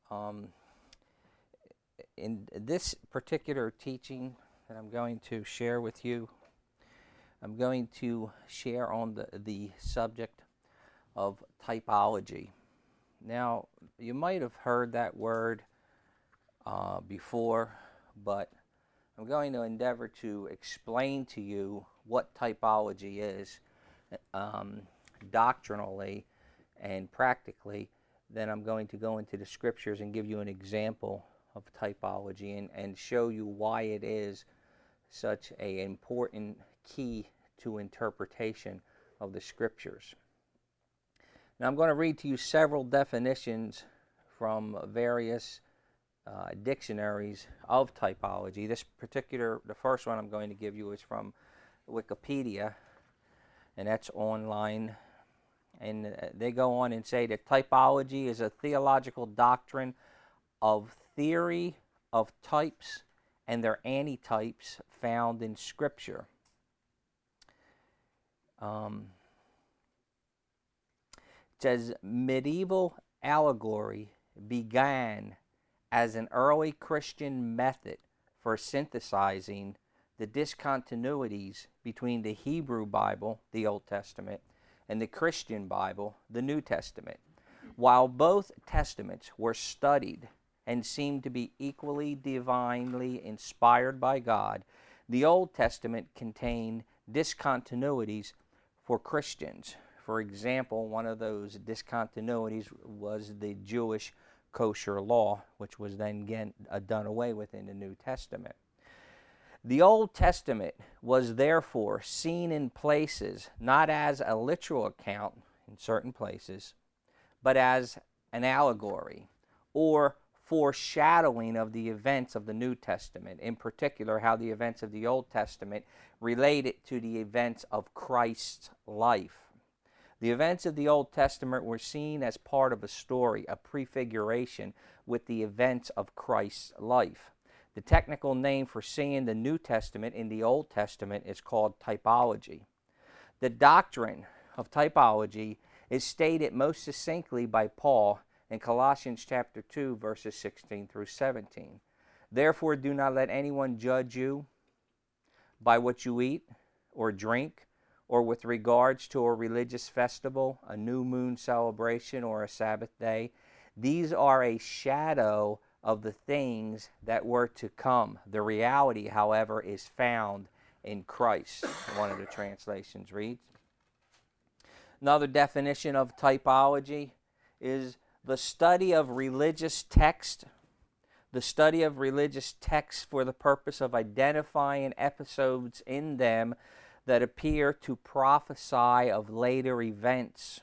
Um, in this particular teaching that I'm going to share with you, I'm going to share on the subject of typology. Now, you might have heard that word before, but I'm going to endeavor to explain to you what typology is doctrinally and practically. Then I'm going to go into the scriptures and give you an example of typology and show you why it is such an important key to interpretation of the scriptures. Now I'm going to read to you several definitions from various dictionaries of typology. The first one I'm going to give you is from Wikipedia, and that's online. And they go on and say that typology is a theological doctrine of theory of types and their antitypes found in Scripture. It says medieval allegory began as an early Christian method for synthesizing the discontinuities between the Hebrew Bible, the Old Testament, and the Christian Bible, the New Testament. While both testaments were studied and seemed to be equally divinely inspired by God, the Old Testament contained discontinuities for Christians. For example, one of those discontinuities was the Jewish kosher law, which was then again done away with in the New Testament. The Old Testament was therefore seen in places not as a literal account in certain places, but as an allegory or foreshadowing of the events of the New Testament, in particular how the events of the Old Testament related to the events of Christ's life. The events of the Old Testament were seen as part of a story, a prefiguration with the events of Christ's life. The technical name for seeing the New Testament in the Old Testament is called typology. The doctrine of typology is stated most succinctly by Paul in Colossians chapter 2, verses 16 through 17. Therefore, do not let anyone judge you by what you eat or drink, or with regards to a religious festival, a new moon celebration, or a Sabbath day. These are a shadow of the things that were to come. The reality, however, is found in Christ, one of the translations reads. Another definition of typology is the study of religious text. The study of religious texts for the purpose of identifying episodes in them that appear to prophesy of later events.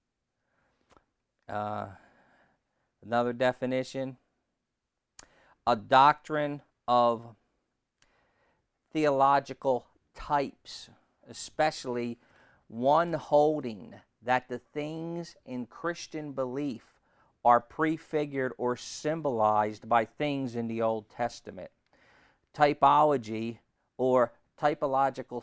Another definition, a doctrine of theological types, especially one holding that the things in Christian belief are prefigured or symbolized by things in the Old Testament. Typology or typological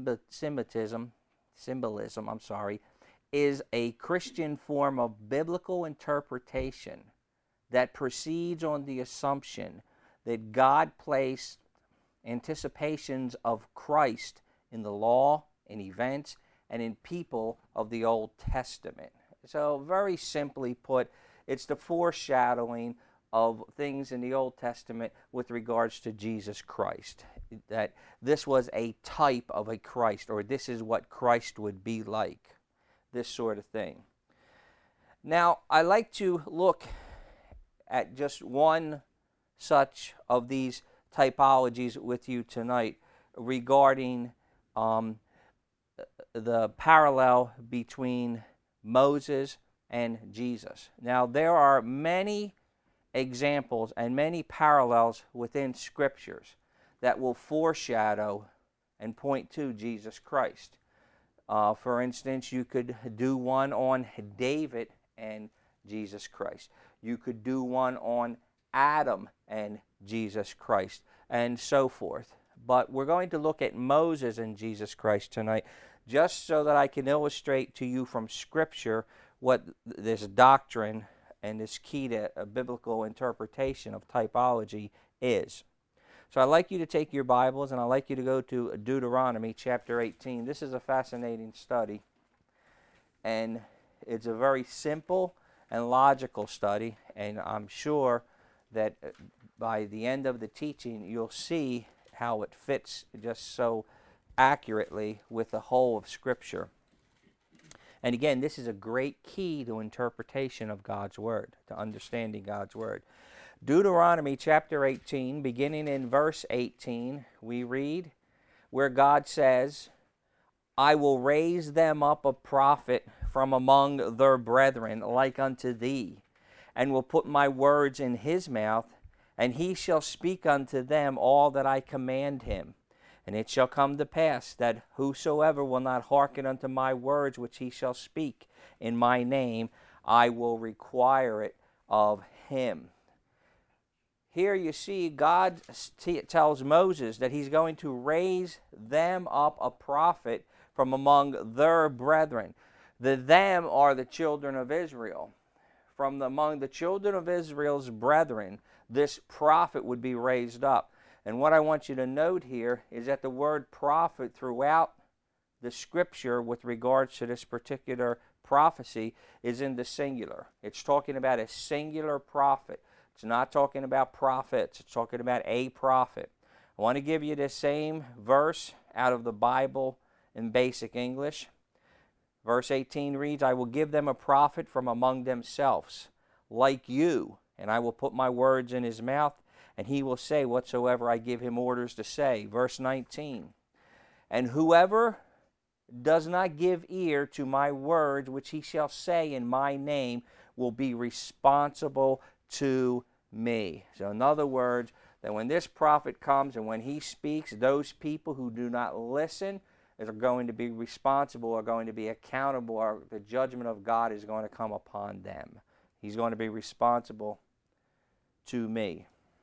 symbolism, is a Christian form of biblical interpretation that proceeds on the assumption that God placed anticipations of Christ in the law, in events, and in people of the Old Testament. So very simply put, it's the foreshadowing of things in the Old Testament with regards to Jesus Christ. That this was a type of a Christ, or this is what Christ would be like. This sort of thing. Now, I like to look at just one such of these typologies with you tonight regarding the parallel between Moses and Jesus. Now, there are many examples and many parallels within scriptures that will foreshadow and point to Jesus Christ. For instance, you could do one on David and Jesus Christ. You could do one on Adam and Jesus Christ, and so forth. But we're going to look at Moses and Jesus Christ tonight, just so that I can illustrate to you from Scripture what this doctrine and this key to a biblical interpretation of typology is. So I'd like you to take your Bibles and I'd like you to go to Deuteronomy chapter 18. This is a fascinating study, and it's a very simple and logical study, and I'm sure that by the end of the teaching you'll see how it fits just so accurately with the whole of Scripture. And again, this is a great key to interpretation of God's Word, to understanding God's Word. Deuteronomy chapter 18, beginning in verse 18, we read where God says, I will raise them up a prophet from among their brethren like unto thee, and will put my words in his mouth, and he shall speak unto them all that I command him. And it shall come to pass that whosoever will not hearken unto my words which he shall speak in my name, I will require it of him. Here you see God tells Moses that he's going to raise them up a prophet from among their brethren. The them are the children of Israel. From among the children of Israel's brethren, this prophet would be raised up. And what I want you to note here is that the word prophet throughout the Scripture with regards to this particular prophecy is in the singular. It's talking about a singular prophet. It's not talking about prophets. It's talking about a prophet. I want to give you the same verse out of the Bible in basic English. Verse 18 reads, I will give them a prophet from among themselves, like you, and I will put my words in his mouth, and he will say whatsoever I give him orders to say. Verse 19, and whoever does not give ear to my words which he shall say in my name will be responsible to me. So in other words, that when this prophet comes and when he speaks, those people who do not listen are going to be responsible, are going to be accountable, or the judgment of God is going to come upon them. He's going to be responsible to me.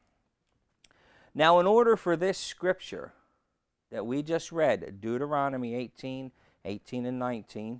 Now, in order for this scripture that we just read, Deuteronomy 18 and 19,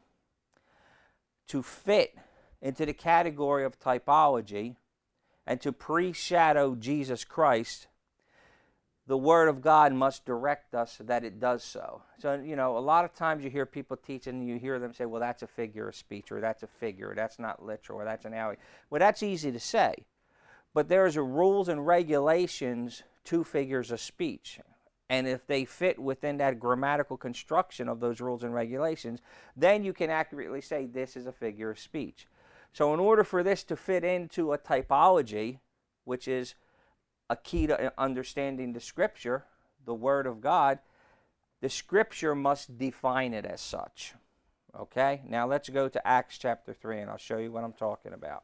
to fit into the category of typology and to pre-shadow Jesus Christ, the Word of God must direct us that it does so. So, you know, a lot of times you hear people teach and you hear them say, well, that's a figure of speech, or that's a figure, or that's not literal, or that's an allegory. Well, that's easy to say. But there's rules and regulations to figures of speech. And if they fit within that grammatical construction of those rules and regulations, then you can accurately say this is a figure of speech. So in order for this to fit into a typology, which is a key to understanding the Scripture, the Word of God, the Scripture must define it as such. Okay? Now let's go to Acts chapter 3, and I'll show you what I'm talking about.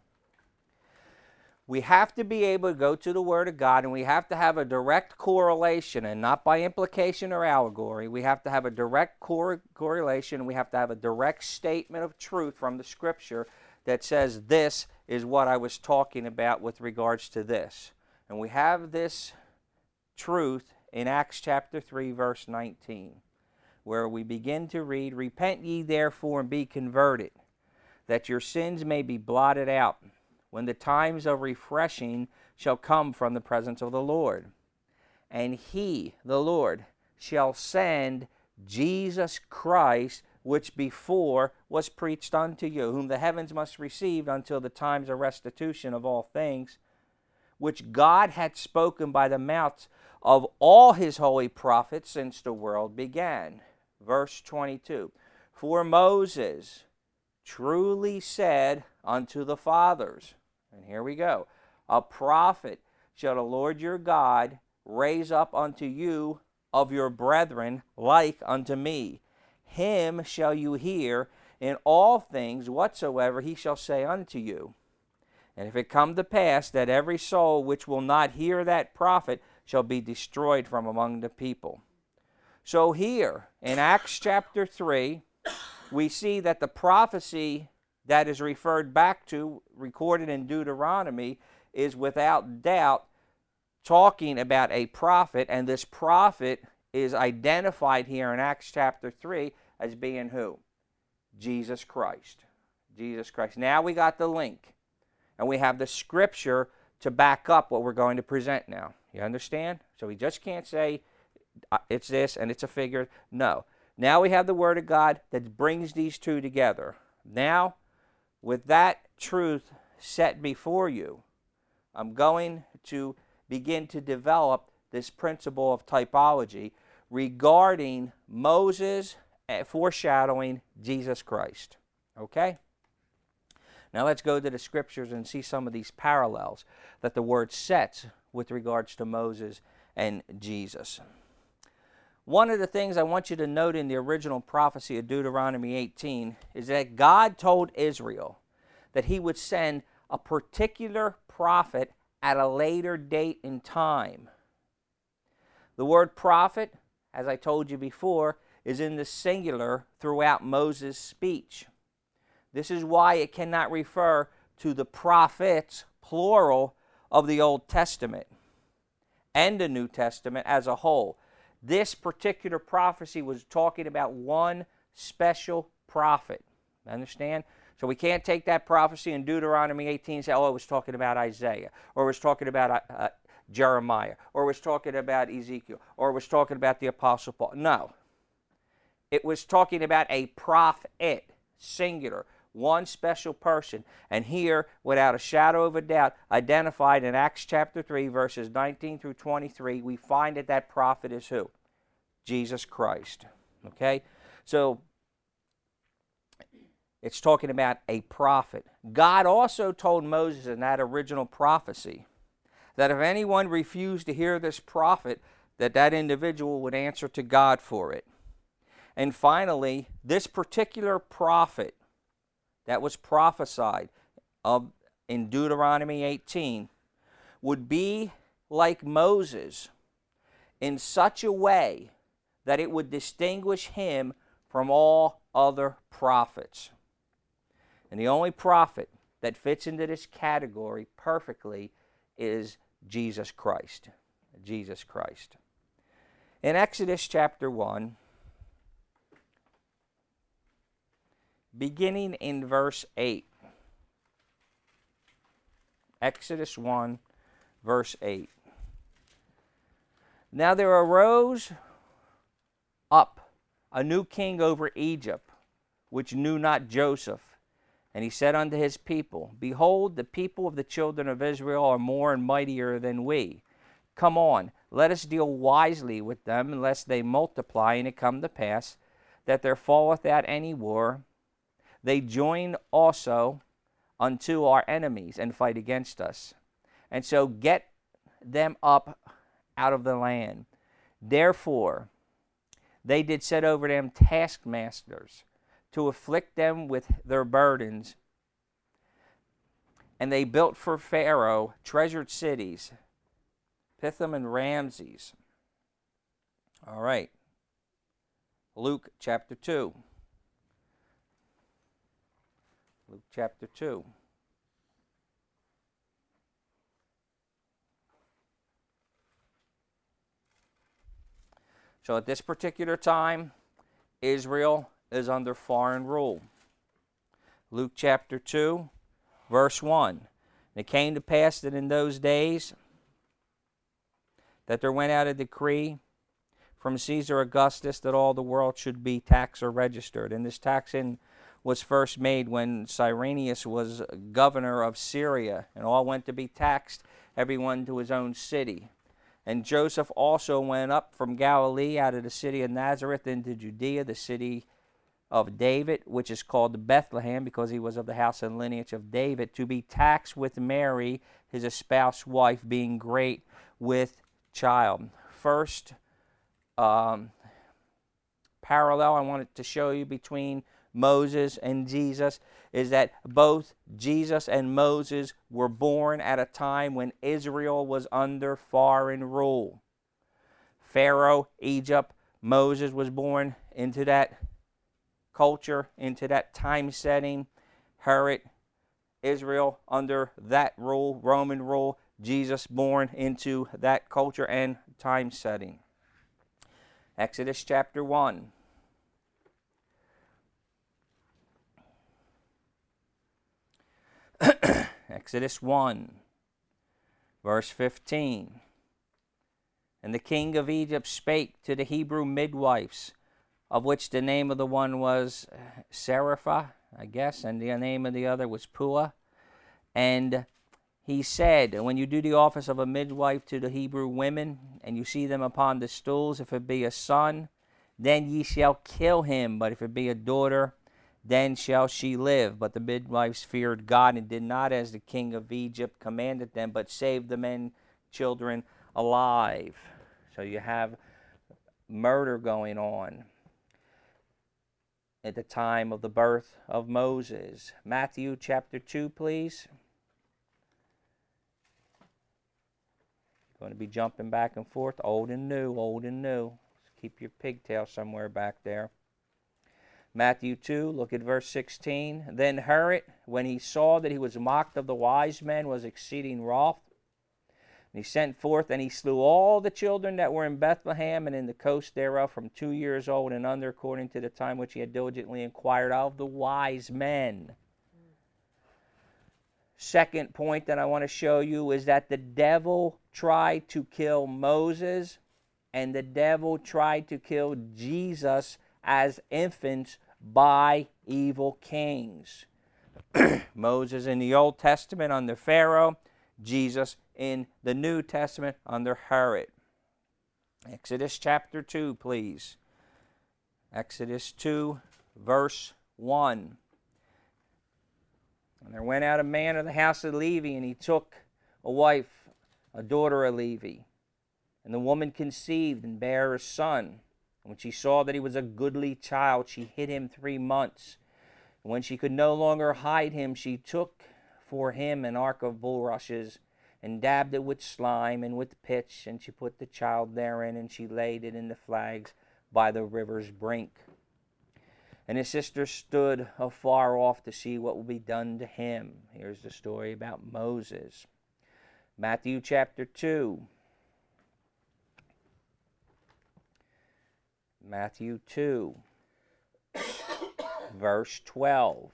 We have to be able to go to the Word of God, and we have to have a direct correlation, and not by implication or allegory. We have to have a direct correlation, and we have to have a direct statement of truth from the Scripture that says this is what I was talking about with regards to this. And we have this truth in Acts chapter 3, verse 19, where we begin to read, Repent ye therefore and be converted, that your sins may be blotted out, when the times of refreshing shall come from the presence of the Lord. And he, the Lord, shall send Jesus Christ, which before was preached unto you, whom the heavens must receive until the times of restitution of all things, which God had spoken by the mouths of all his holy prophets since the world began. Verse 22, For Moses truly said unto the fathers, and here we go, a prophet shall the Lord your God raise up unto you of your brethren like unto me. Him shall you hear in all things whatsoever he shall say unto you. And if it come to pass that every soul which will not hear that prophet shall be destroyed from among the people. So here in Acts chapter 3, we see that the prophecy that is referred back to, recorded in Deuteronomy, is without doubt talking about a prophet, and this prophet is identified here in Acts chapter 3 as being who? Jesus Christ. Jesus Christ. Now we got the link. and we have the scripture to back up what we're going to present now. You understand? So we just can't say it's this and it's a figure. No. Now we have the Word of God that brings these two together. Now, with that truth set before you, I'm going to begin to develop this principle of typology regarding Moses foreshadowing Jesus Christ. Okay? Now let's go to the scriptures and see some of these parallels that the Word sets with regards to Moses and Jesus. One of the things I want you to note in the original prophecy of Deuteronomy 18 is that God told Israel that He would send a particular prophet at a later date in time. The word prophet, as I told you before, is in the singular throughout Moses' speech. This is why it cannot refer to the prophets, plural, of the Old Testament and the New Testament as a whole. This particular prophecy was talking about one special prophet. Understand? So we can't take that prophecy in Deuteronomy 18 and say, oh, it was talking about Isaiah, or it was talking about Jeremiah, or it was talking about Ezekiel, or it was talking about the Apostle Paul. No. It was talking about a prophet, singular, one special person. And here, without a shadow of a doubt, identified in Acts chapter 3, verses 19 through 23, we find that that prophet is who? Jesus Christ. Okay? So, it's talking about a prophet. God also told Moses in that original prophecy that if anyone refused to hear this prophet, that individual would answer to God for it. And finally, this particular prophet that was prophesied of in Deuteronomy 18 would be like Moses in such a way that it would distinguish him from all other prophets. And the only prophet that fits into this category perfectly is Jesus Christ. Jesus Christ. In Exodus chapter 1, beginning in verse 8. Exodus 1, verse 8. Now there arose up a new king over Egypt, which knew not Joseph. And he said unto his people, Behold, the people of the children of Israel are more and mightier than we. Come on, let us deal wisely with them, lest they multiply, and it come to pass that there falleth out any war. They join also unto our enemies and fight against us. And so get them up out of the land. Therefore, they did set over them taskmasters to afflict them with their burdens. And they built for Pharaoh treasured cities, Pithom and Ramses. All right. Luke chapter 2. Luke chapter 2. So at this particular time, Israel is under foreign rule. Luke chapter 2, verse 1. And it came to pass that in those days that there went out a decree from Caesar Augustus that all the world should be taxed or registered. And this taxing was first made when Cyrenius was governor of Syria, and all went to be taxed, everyone to his own city. And Joseph also went up from Galilee out of the city of Nazareth into Judea, the city of David, which is called Bethlehem, because he was of the house and lineage of David, to be taxed with Mary, his espoused wife, being great with child. First parallel I wanted to show you between Moses and Jesus is that both Jesus and Moses were born at a time when Israel was under foreign rule. Pharaoh, Egypt, Moses was born into that culture, into that time setting. Herod, Israel under that rule, Roman rule. Jesus born into that culture and time setting. Exodus chapter 1. Exodus 1, verse 15. And the king of Egypt spake to the Hebrew midwives, of which the name of the one was Seraphah, I guess, and the name of the other was Puah. And he said, when you do the office of a midwife to the Hebrew women, and you see them upon the stools, if it be a son, then ye shall kill him, but if it be a daughter, then shall she live. But the midwives feared God, and did not as the king of Egypt commanded them, but saved the men, children alive. So you have murder going on at the time of the birth of Moses. Matthew chapter 2, please. Going to be jumping back and forth, old and new, old and new. Keep your pigtail somewhere back there. Matthew 2, look at verse 16. Then Herod, when he saw that he was mocked of the wise men, was exceeding wroth. And he sent forth, and he slew all the children that were in Bethlehem and in the coast thereof, from 2 years old and under, according to the time which he had diligently inquired of the wise men. Second point that I want to show you is that the devil tried to kill Moses, and the devil tried to kill Jesus as infants by evil kings. Moses in the Old Testament under Pharaoh, Jesus in the New Testament under Herod. Exodus chapter 2, please. Exodus 2, verse 1. And there went out a man of the house of Levi, and he took a wife, a daughter of Levi. And the woman conceived and bare a son. And when she saw that he was a goodly child, she hid him 3 months. And when she could no longer hide him, she took for him an ark of bulrushes, and dabbed it with slime and with pitch, and she put the child therein, and she laid it in the flags by the river's brink. And his sister stood afar off to see what would be done to him. Here's the story about Moses. Matthew chapter 2. Matthew 2, verse 12.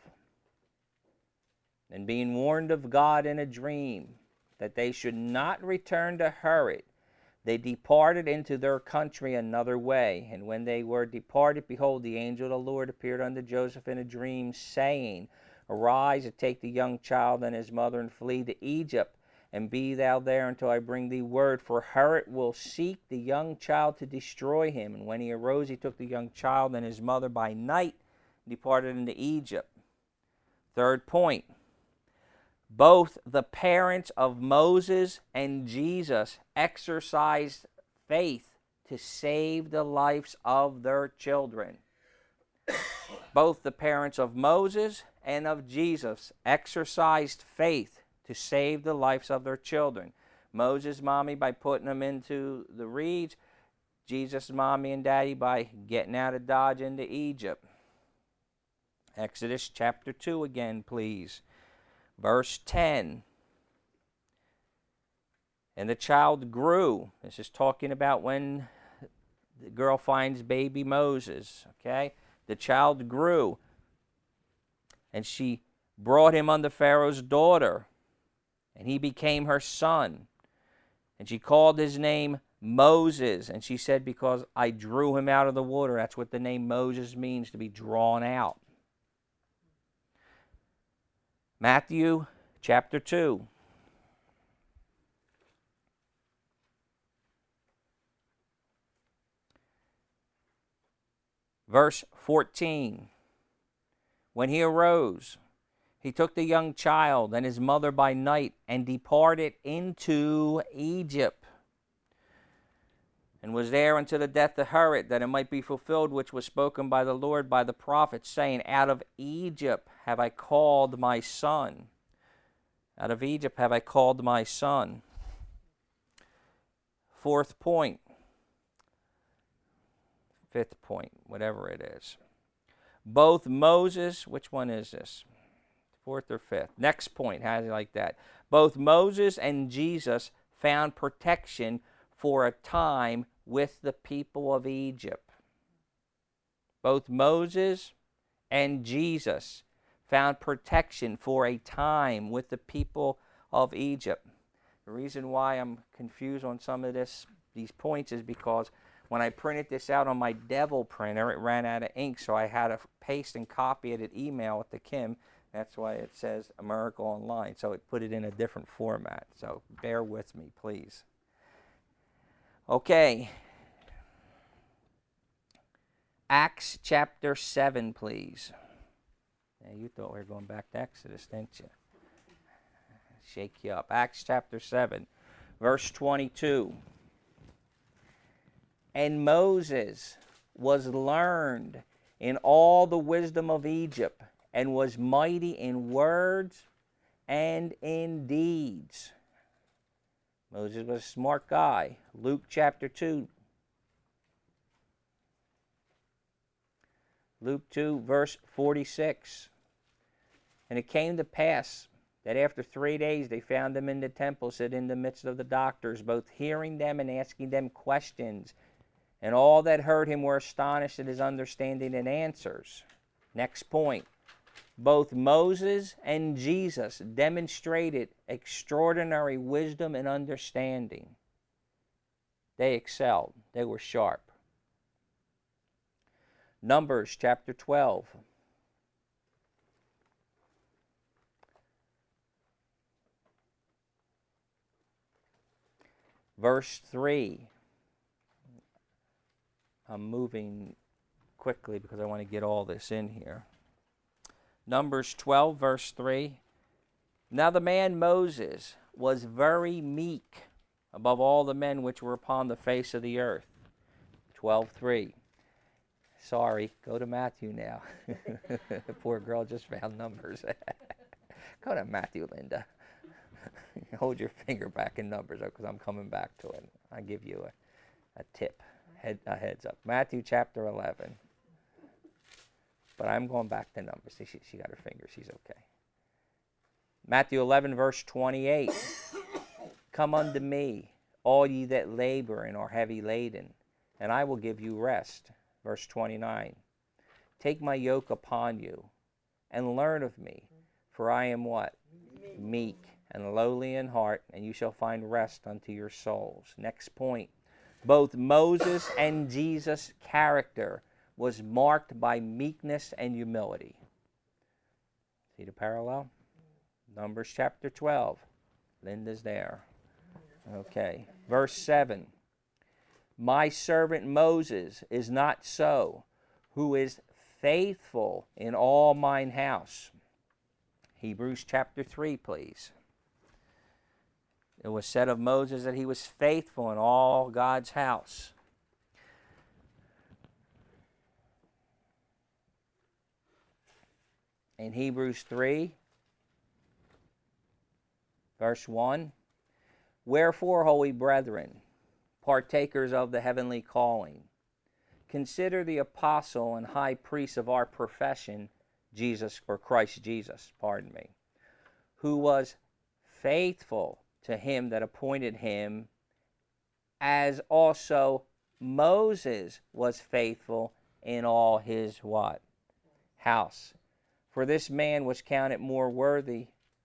And being warned of God in a dream that they should not return to Herod, they departed into their country another way. And when they were departed, behold, the angel of the Lord appeared unto Joseph in a dream, saying, Arise and take the young child and his mother, and flee to Egypt, and be thou there until I bring thee word, for Herod will seek the young child to destroy him. And when he arose, he took the young child and his mother by night, and departed into Egypt. Third point. Both the parents of Moses and Jesus exercised faith to save the lives of their children. Both the parents of Moses and of Jesus exercised faith to save the lives of their children. Moses' mommy by putting them into the reeds. Jesus' mommy and daddy by getting out of Dodge into Egypt. Exodus chapter 2 again, please. Verse 10. And the child grew. This is talking about when the girl finds baby Moses. Okay? The child grew. And she brought him unto Pharaoh's daughter. And he became her son. And she called his name Moses. And she said, because I drew him out of the water. That's what the name Moses means, to be drawn out. Matthew chapter 2. Verse 14. When he arose, he took the young child and his mother by night, and departed into Egypt, and was there until the death of Herod, that it might be fulfilled which was spoken by the Lord by the prophet, saying, Out of Egypt have I called my son. Out of Egypt have I called my son. Fourth point. Fifth point, whatever it is. Both Moses, which one is this? Fourth or fifth? Next point, how's it like that? Both Moses and Jesus found protection for a time with the people of Egypt. Both Moses and Jesus found protection for a time with the people of Egypt. The reason why I'm confused on some of these points is because when I printed this out on my Devil printer, it ran out of ink, so I had to paste and copy it and email it to Kim. That's why it says America Online, so it put it in a different format. So bear with me, please. Okay. Acts chapter 7, please. Now, you thought we were going back to Exodus, didn't you? Shake you up. Acts chapter 7, verse 22. And Moses was learned in all the wisdom of Egypt, and was mighty in words and in deeds. Moses was a smart guy. Luke chapter 2. Luke 2, verse 46. And it came to pass that after 3 days they found him in the temple, sitting in the midst of the doctors, both hearing them and asking them questions. And all that heard him were astonished at his understanding and answers. Next point. Both Moses and Jesus demonstrated extraordinary wisdom and understanding. They excelled. They were sharp. Numbers chapter 12. Verse 3. I'm moving quickly because I want to get all this in here. Numbers 12, verse 3. Now the man Moses was very meek above all the men which were upon the face of the earth. 12:3. Sorry, go to Matthew now. The poor girl just found Numbers. Go to Matthew, Linda. Hold your finger back in Numbers because I'm coming back to it. I give you a tip, a heads up. Matthew chapter 11. But I'm going back to Numbers. See, she got her finger. She's okay. Matthew 11, verse 28. Come unto me, all ye that labor and are heavy laden, and I will give you rest. Verse 29. Take my yoke upon you, and learn of me, for I am what? Meek and lowly in heart, and you shall find rest unto your souls. Next point. Both Moses and Jesus' character was marked by meekness and humility. See the parallel? Numbers chapter 12. Linda's there. Okay. Verse 7. My servant Moses is not so, who is faithful in all mine house. Hebrews chapter 3, please. It was said of Moses that he was faithful in all God's house. In Hebrews 3, verse 1, wherefore, holy brethren, partakers of the heavenly calling, consider the apostle and high priest of our profession, Jesus, or Christ Jesus, who was faithful to him that appointed him, as also Moses was faithful in all his what? House. For this man was counted worthy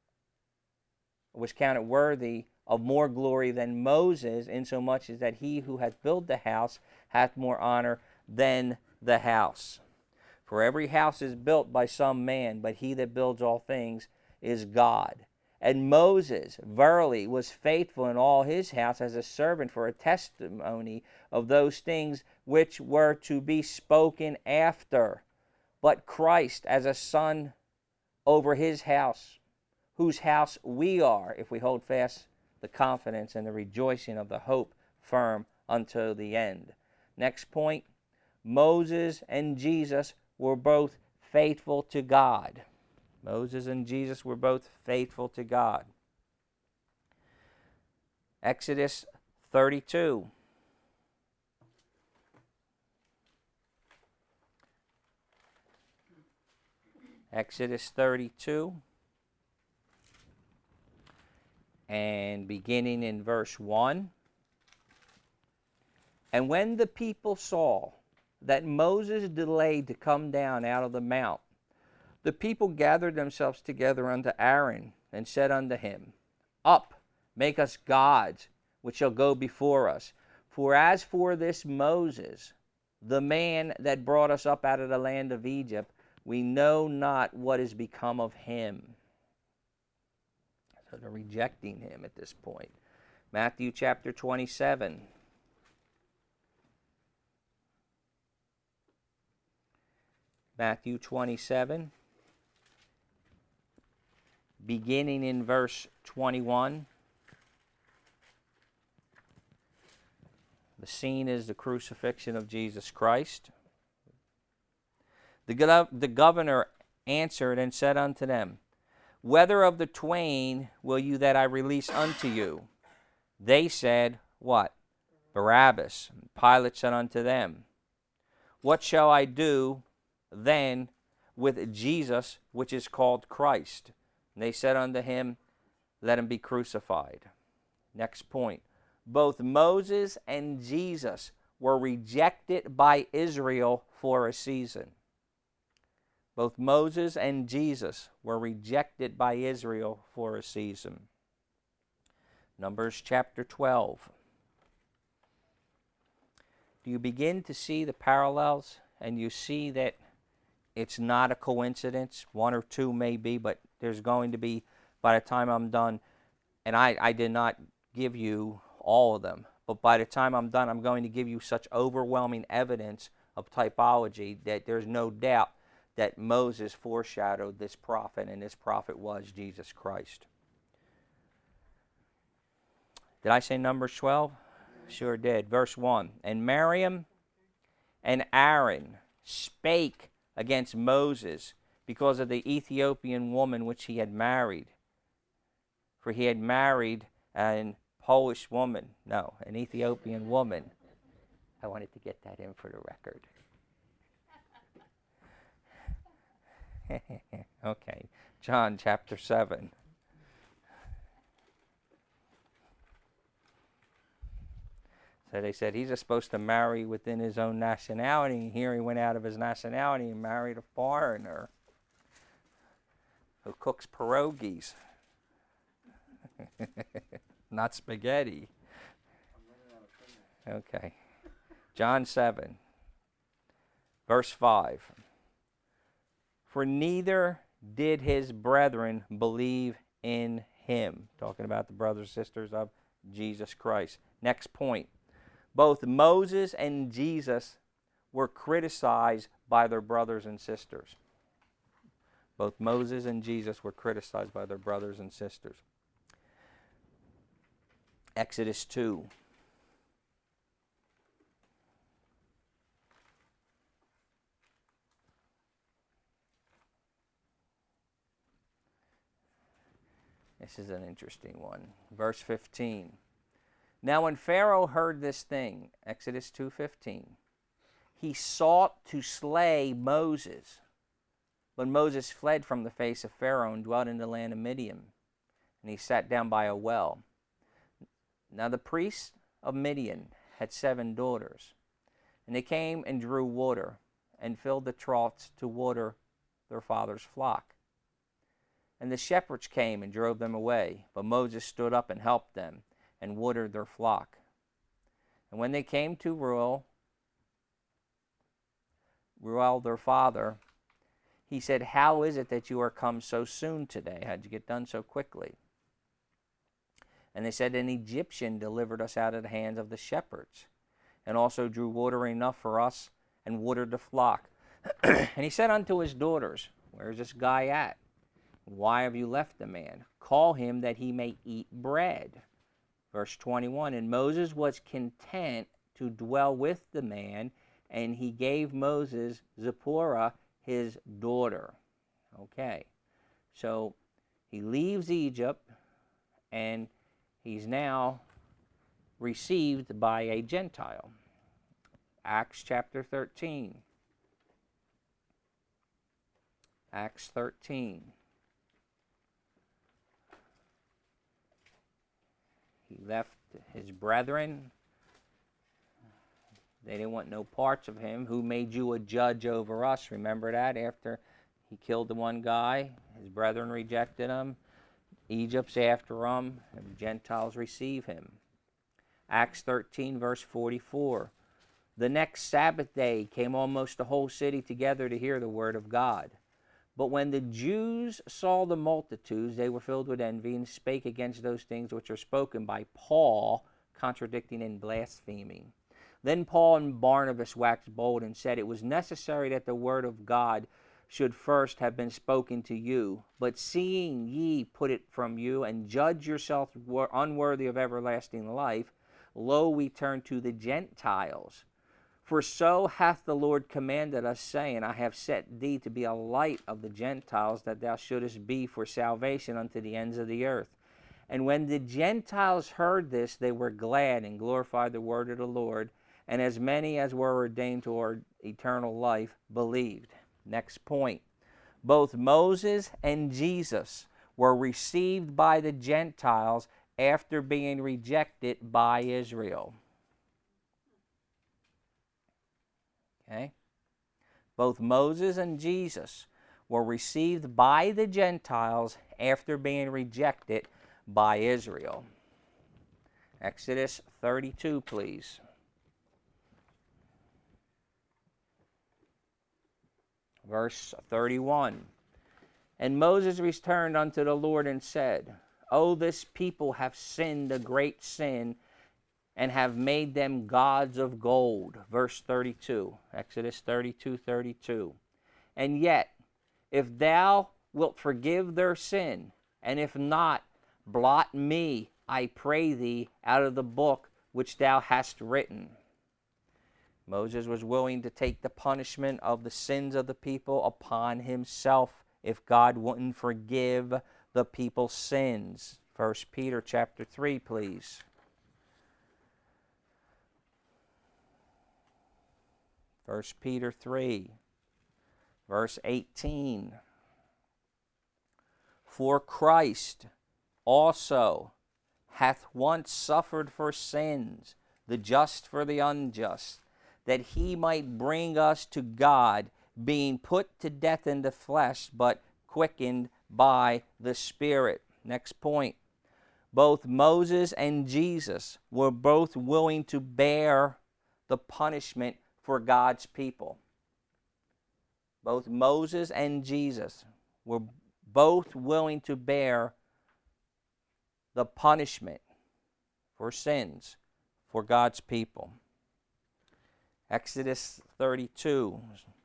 of more glory than Moses, insomuch as that he who hath built the house hath more honor than the house. For every house is built by some man, but he that builds all things is God. And Moses, verily, was faithful in all his house as a servant for a testimony of those things which were to be spoken after. But Christ as a son over his house, whose house we are, if we hold fast the confidence and the rejoicing of the hope firm unto the end. Next point, Moses and Jesus were both faithful to God. Moses and Jesus were both faithful to God. Exodus 32. Exodus 32. And beginning in verse 1. And when the people saw that Moses delayed to come down out of the mount, The people gathered themselves together unto Aaron, and said unto him, Up, make us gods, which shall go before us. For as for this Moses, the man that brought us up out of the land of Egypt, we know not what is become of him. So they're rejecting him at this point. Matthew chapter 27. Matthew 27, beginning in verse 21. The scene is the crucifixion of Jesus Christ. The governor answered and said unto them, Whether of the twain will you that I release unto you? They said, What? Barabbas. Pilate said unto them, What shall I do then with Jesus, which is called Christ? And they said unto him, Let him be crucified. Next point. Both Moses and Jesus were rejected by Israel for a season. Both Moses and Jesus were rejected by Israel for a season. Numbers chapter 12. Do you begin to see the parallels? And you see that it's not a coincidence. One or two may be, but there's going to be, by the time I'm done, and I did not give you all of them, but by the time I'm done, I'm going to give you such overwhelming evidence of typology that there's no doubt that Moses foreshadowed this prophet, and this prophet was Jesus Christ. Did I say Numbers 12? Sure did. Verse 1. And Miriam and Aaron spake against Moses because of the Ethiopian woman which he had married. For he had married an Polish woman. No, an Ethiopian woman. I wanted to get that in for the record. Okay, John chapter 7. So they said he's supposed to marry within his own nationality, and here he went out of his nationality and married a foreigner who cooks pierogies, not spaghetti. Okay, John 7, verse 5. For neither did his brethren believe in him. Talking about the brothers and sisters of Jesus Christ. Next point. Both Moses and Jesus were criticized by their brothers and sisters. Both Moses and Jesus were criticized by their brothers and sisters. Exodus 2. This is an interesting one. Verse 15. Now when Pharaoh heard this thing, Exodus 2:15, he sought to slay Moses. But Moses fled from the face of Pharaoh and dwelt in the land of Midian. And he sat down by a well. Now the priests of Midian had 7 daughters. And they came and drew water and filled the troughs to water their father's flock. And the shepherds came and drove them away. But Moses stood up and helped them and watered their flock. And when they came to Reuel their father, he said, How is it that you are come so soon today? How'd you get done so quickly? And they said, An Egyptian delivered us out of the hands of the shepherds, and also drew water enough for us, and watered the flock. And he said unto his daughters, Where's this guy at? Why have you left the man? Call him that he may eat bread. Verse 21, And Moses was content to dwell with the man, and he gave Moses Zipporah, his daughter. Okay, so he leaves Egypt, and he's now received by a Gentile. Acts chapter 13. Acts 13. He left his brethren. They didn't want no parts of him. Who made you a judge over us? Remember that? After He killed the one guy. His brethren rejected him. Egypt's after him, and the Gentiles receive him. Acts 13, verse 44. The next Sabbath day came almost the whole city together to hear the word of God. But when the Jews saw the multitudes, they were filled with envy and spake against those things which are spoken by Paul, contradicting and blaspheming. Then Paul and Barnabas waxed bold and said, it was necessary that the word of God should first have been spoken to you. But seeing ye put it from you, and judge yourself unworthy of everlasting life, lo, we turn to the Gentiles. For so hath the Lord commanded us, saying, I have set thee to be a light of the Gentiles, that thou shouldest be for salvation unto the ends of the earth. And when the Gentiles heard this, they were glad and glorified the word of the Lord. And as many as were ordained toward eternal life believed. Next point. Both Moses and Jesus were received by the Gentiles after being rejected by Israel. Okay? Both Moses and Jesus were received by the Gentiles after being rejected by Israel. Exodus 32, please. Verse 31. And Moses returned unto the Lord and said, O this people have sinned a great sin, and have made them gods of gold. Verse 32. Exodus 32, 32. And yet, if thou wilt forgive their sin, and if not, blot me, I pray thee, out of the book which thou hast written. Moses was willing to take the punishment of the sins of the people upon himself if God wouldn't forgive the people's sins. 1 Peter chapter 3, please. 1 Peter 3, verse 18. For Christ also hath once suffered for sins, the just for the unjust, that he might bring us to God, being put to death in the flesh, but quickened by the Spirit. Next point. Both Moses and Jesus were both willing to bear the punishment for God's people. Both Moses and Jesus were both willing to bear the punishment for sins for God's people. Exodus 32.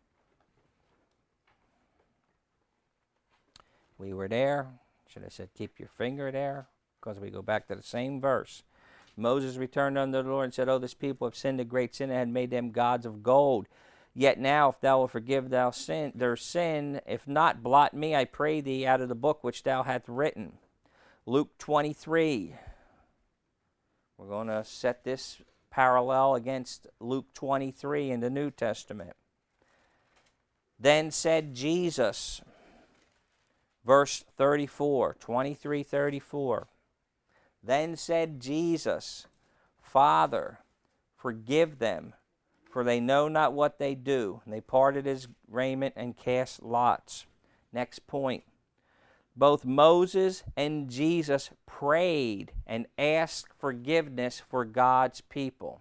We were there. Should have said keep your finger there, because we go back to the same verse. Moses returned unto the Lord and said, O this people have sinned a great sin, and had made them gods of gold. Yet now, if thou wilt forgive their sin, if not, blot me, I pray thee, out of the book which thou hast written. Luke 23. We're going to set this parallel against Luke 23 in the New Testament. Then said Jesus, verse 34, 23:34. Then said Jesus, Father, forgive them, for they know not what they do. And they parted his raiment and cast lots. Next point. Both Moses and Jesus prayed and asked forgiveness for God's people.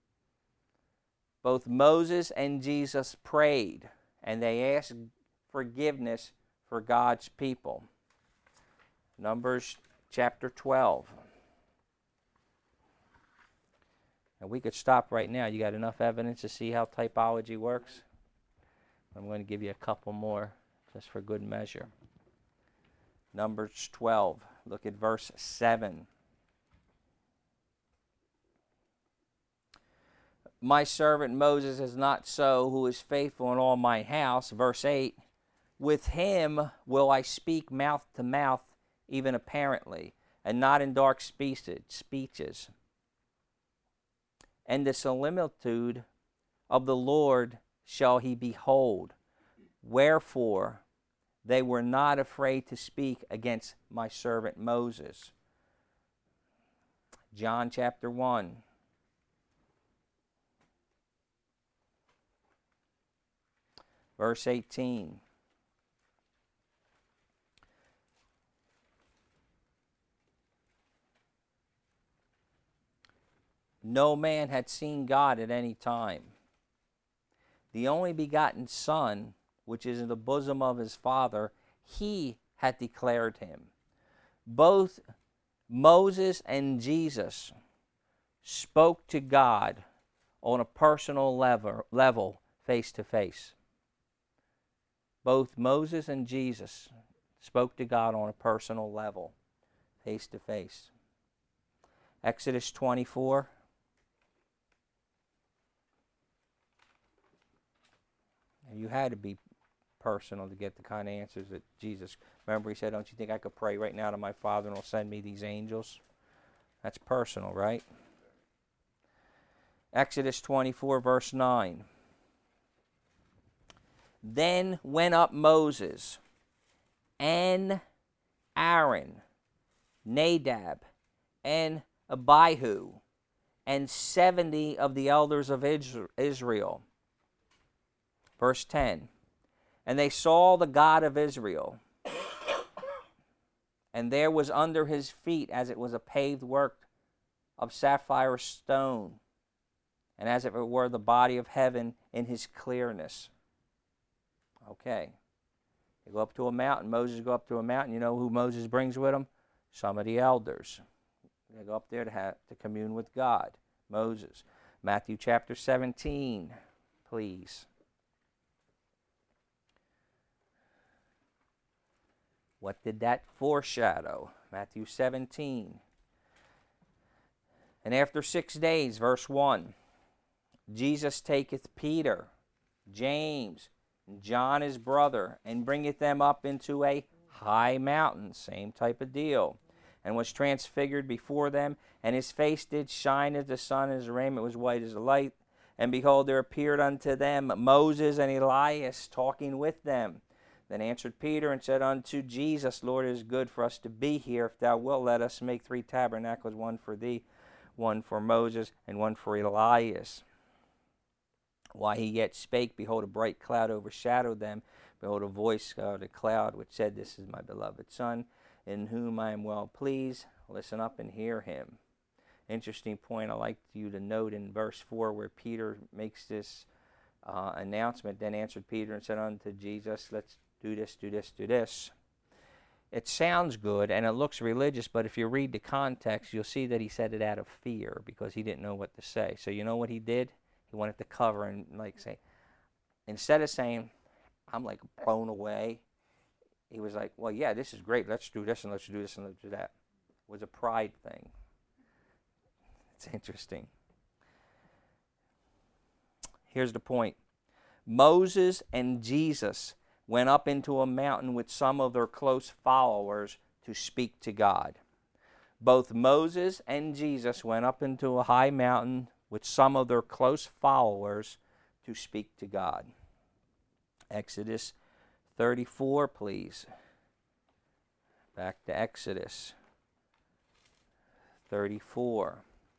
Both Moses and Jesus prayed and they asked forgiveness for God's people. Numbers chapter 12. And we could stop right now. You got enough evidence to see how typology works? I'm going to give you a couple more just for good measure. Numbers 12. Look at verse 7. My servant Moses is not so, who is faithful in all my house. Verse 8. With him will I speak mouth to mouth, even apparently, and not in dark speeches. And the similitude of the Lord shall he behold. Wherefore they were not afraid to speak against my servant Moses. John chapter 1. Verse 18. No man had seen God at any time. The only begotten Son, which is in the bosom of his Father, he had declared him. Both Moses and Jesus spoke to God on a personal level, face to face. Both Moses and Jesus spoke to God on a personal level, face to face. Exodus 24. You had to be personal to get the kind of answers that Jesus. Remember, he said, "Don't you think I could pray right now to my Father and he'll send me these angels?" That's personal, right? Exodus 24, verse 9. Then went up Moses and Aaron, Nadab, and Abihu, and 70 of the elders of Israel. Verse 10. And they saw the God of Israel, and there was under his feet as it was a paved work of sapphire stone, and as it were the body of heaven in his clearness. Okay. They go up to a mountain. Moses go up to a mountain. You know who Moses brings with him? Some of the elders. They go up there to commune with God. Moses. Matthew chapter 17, please. What did that foreshadow? Matthew 17. And after 6 days, verse 1, Jesus taketh Peter, James, and John his brother, and bringeth them up into a high mountain, same type of deal, and was transfigured before them, and his face did shine as the sun, and his raiment was white as the light. And behold, there appeared unto them Moses and Elias talking with them. Then answered Peter and said unto Jesus, Lord, it is good for us to be here. If thou wilt, let us make 3 tabernacles, one for thee, one for Moses, and one for Elias. While he yet spake, behold, a bright cloud overshadowed them. Behold, a voice out of the cloud, which said, This is my beloved Son, in whom I am well pleased. Listen up and hear him. Interesting point I'd like you to note in verse 4 where Peter makes this announcement. Then answered Peter and said unto Jesus, Let's do this, do this, do this. It sounds good and it looks religious, but if you read the context, you'll see that he said it out of fear because he didn't know what to say. So you know what he did? He wanted to cover and say, instead of saying, I'm like blown away, he was like, well, yeah, this is great. Let's do this and let's do this and let's do that. It was a pride thing. It's interesting. Here's the point. Moses and Jesus went up into a mountain with some of their close followers to speak to God. Both Moses and Jesus went up into a high mountain with some of their close followers to speak to God. Exodus 34, please. Back to Exodus 34.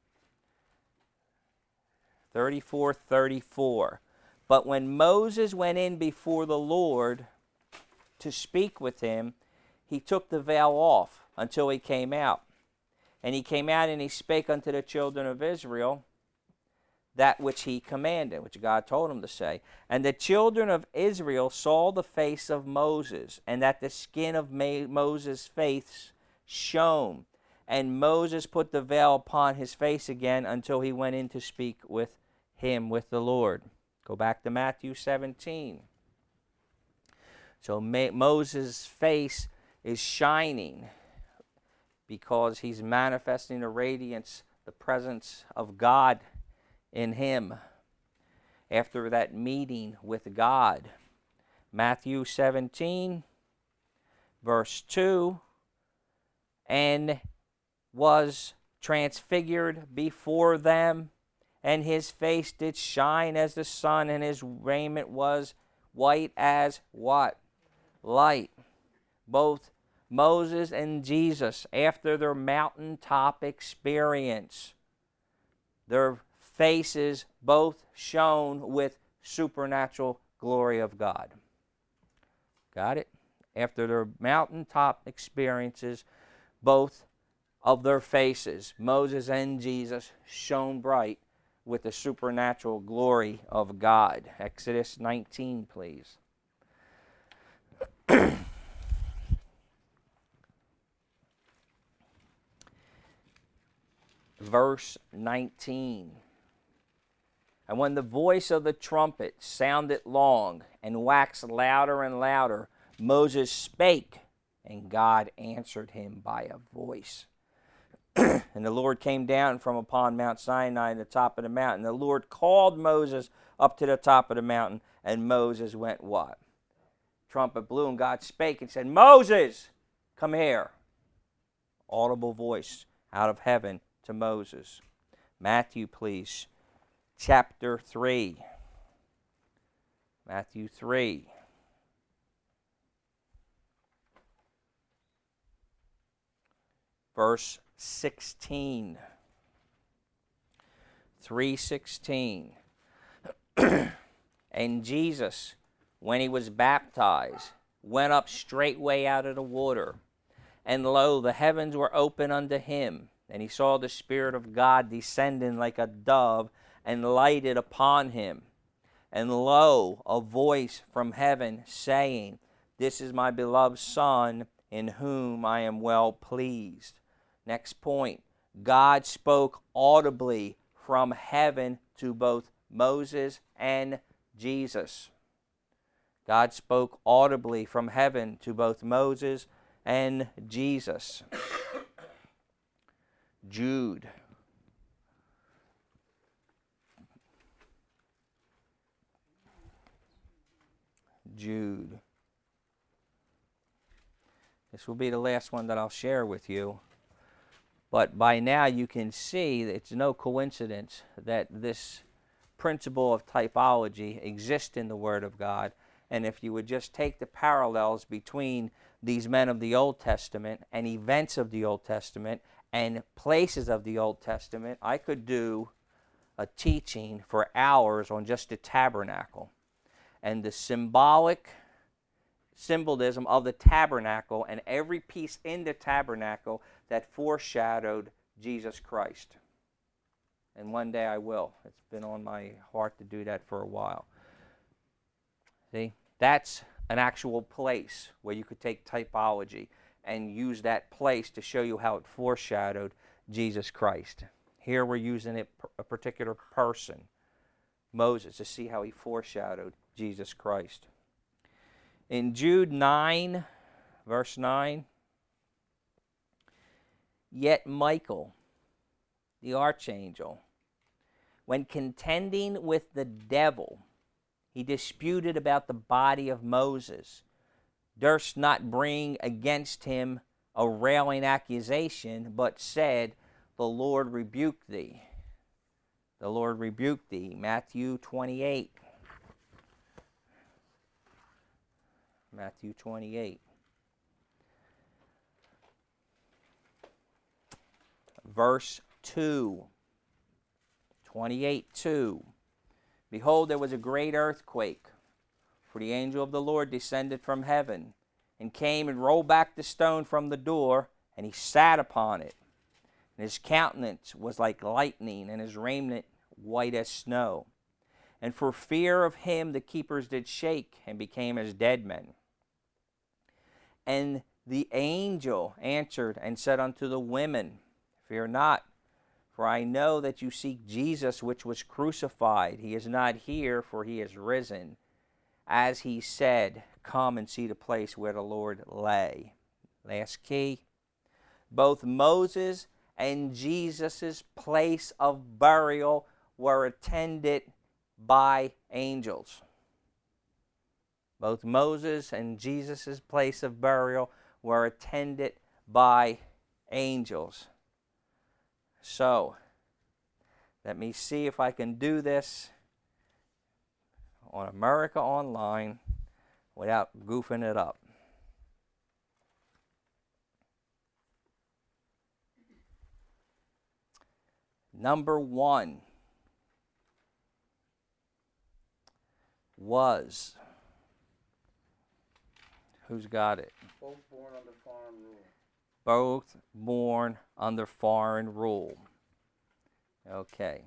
34. But when Moses went in before the Lord to speak with him, he took the veil off until he came out. And he came out and he spake unto the children of Israel that which he commanded, which God told him to say. And the children of Israel saw the face of Moses, and that the skin of Moses' face shone. And Moses put the veil upon his face again until he went in to speak with him, with the Lord. Go back to Matthew 17. So Moses' face is shining because he's manifesting the radiance, the presence of God in him after that meeting with God. Matthew 17, verse 2, and was transfigured before them, and his face did shine as the sun, and his raiment was white as what? Light. Both Moses and Jesus, after their mountaintop experience, their faces both shone with supernatural glory of God. Got it? After their mountaintop experiences, both of their faces, Moses and Jesus, shone bright with the supernatural glory of God. Exodus 19, please. Verse 19. And when the voice of the trumpet sounded long and waxed louder and louder, Moses spake, and God answered him by a voice. And the Lord came down from upon Mount Sinai, the top of the mountain. The Lord called Moses up to the top of the mountain, and Moses went what? Trumpet blew, and God spake and said, Moses, come here. Audible voice out of heaven to Moses. Matthew, please. Chapter 3. Matthew 3. Verse 16. 3:16. And Jesus, when he was baptized, went up straightway out of the water. And lo, the heavens were open unto him. And he saw the Spirit of God descending like a dove and lighted upon him. And lo, a voice from heaven saying, This is my beloved Son, in whom I am well pleased. Next point. God spoke audibly from heaven to both Moses and Jesus. God spoke audibly from heaven to both Moses and Jesus. Jude. Jude. This will be the last one that I'll share with you. But by now you can see that it's no coincidence that this principle of typology exists in the Word of God. And if you would just take the parallels between these men of the Old Testament and events of the Old Testament and places of the Old Testament, I could do a teaching for hours on just the tabernacle and the symbolism of the tabernacle and every piece in the tabernacle that foreshadowed Jesus Christ. And one day I will. It's been on my heart to do that for a while. See, that's an actual place where you could take typology and use that place to show you how it foreshadowed Jesus Christ. Here we're using it a particular person, Moses, to see how he foreshadowed Jesus Christ. In Jude 9, verse 9, Yet Michael, the archangel, when contending with the devil, he disputed about the body of Moses, durst not bring against him a railing accusation, but said, The Lord rebuke thee. The Lord rebuke thee. Matthew 28. Matthew 28. Verse 2. 28:2. Behold, there was a great earthquake, for the angel of the Lord descended from heaven, and came and rolled back the stone from the door, and he sat upon it. And his countenance was like lightning, and his raiment white as snow. And for fear of him the keepers did shake, and became as dead men. And the angel answered and said unto the women, Fear not, for I know that you seek Jesus which was crucified. He is not here, for he is risen. As he said, come and see the place where the Lord lay. Last key. Both Moses and Jesus' place of burial were attended by angels. Both Moses and Jesus' place of burial were attended by angels. So, let me see if I can do this on America Online without goofing it up. Number 1 was, who's got it? Both born under foreign rule. both born under foreign rule. Okay.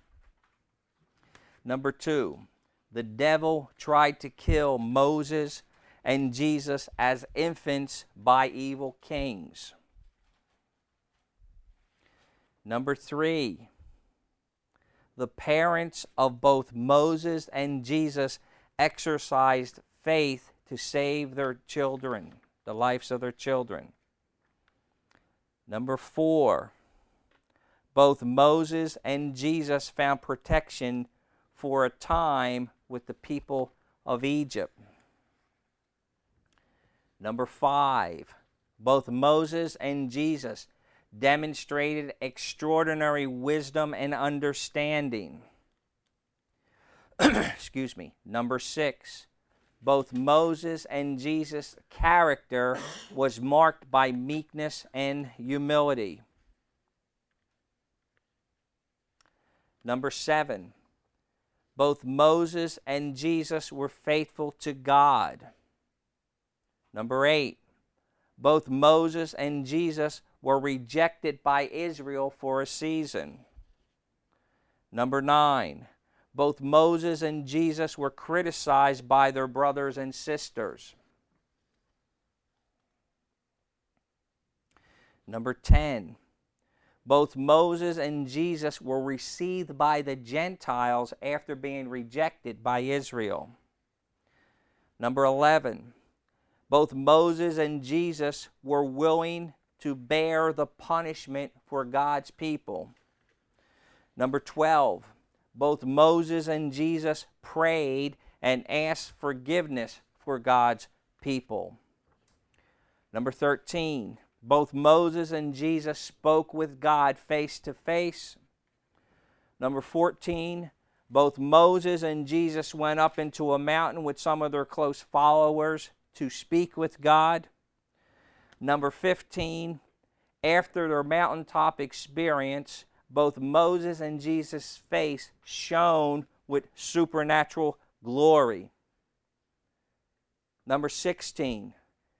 Number 2, the devil tried to kill Moses and Jesus as infants by evil kings. Number 3, the parents of both Moses and Jesus exercised faith to save their children, the lives of their children. Number 4, both Moses and Jesus found protection for a time with the people of Egypt. Number 5, both Moses and Jesus demonstrated extraordinary wisdom and understanding. Excuse me. Number 6, both Moses and Jesus' character was marked by meekness and humility. Number 7, both Moses and Jesus were faithful to God. Number 8, both Moses and Jesus were rejected by Israel for a season. Number 9, both Moses and Jesus were criticized by their brothers and sisters. Number 10, both Moses and Jesus were received by the Gentiles after being rejected by Israel. Number 11, both Moses and Jesus were willing to bear the punishment for God's people. Number 12, both Moses and Jesus prayed and asked forgiveness for God's people. Number 13, both Moses and Jesus spoke with God face to face. Number 14, both Moses and Jesus went up into a mountain with some of their close followers to speak with God. Number 15, after their mountaintop experience, both Moses and Jesus' face shone with supernatural glory. Number 16,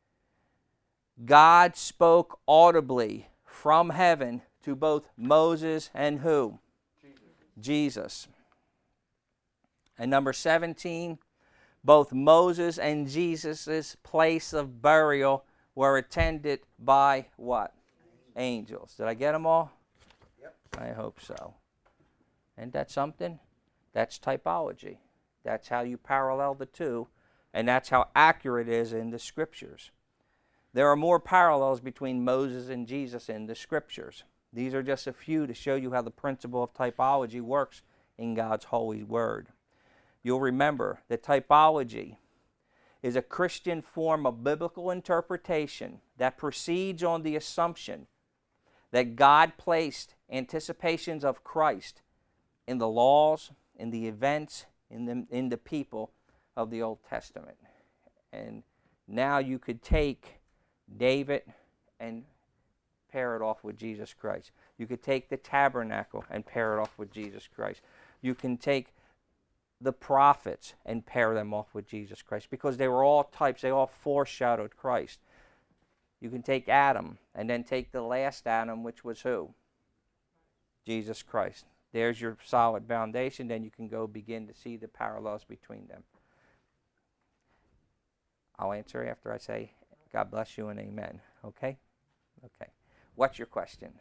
God spoke audibly from heaven to both Moses and who? Jesus. And number 17, both Moses and Jesus' place of burial were attended by what? Angels. Did I get them all? Yep. I hope so. Isn't that something? That's typology. That's how you parallel the two, and that's how accurate it is in the Scriptures. There are more parallels between Moses and Jesus in the Scriptures. These are just a few to show you how the principle of typology works in God's holy word. You'll remember that typology is a Christian form of biblical interpretation that proceeds on the assumption that God placed anticipations of Christ in the laws, in the events, in the people of the Old Testament. And now you could take David and pair it off with Jesus Christ. You could take the tabernacle and pair it off with Jesus Christ. You can take the prophets and pair them off with Jesus Christ because they were all types. They all foreshadowed Christ. You can take Adam and then take the last Adam, which was who? Jesus Christ. There's your solid foundation. Then you can go begin to see the parallels between them. I'll answer after I say God bless you and amen. Okay? Okay. What's your question?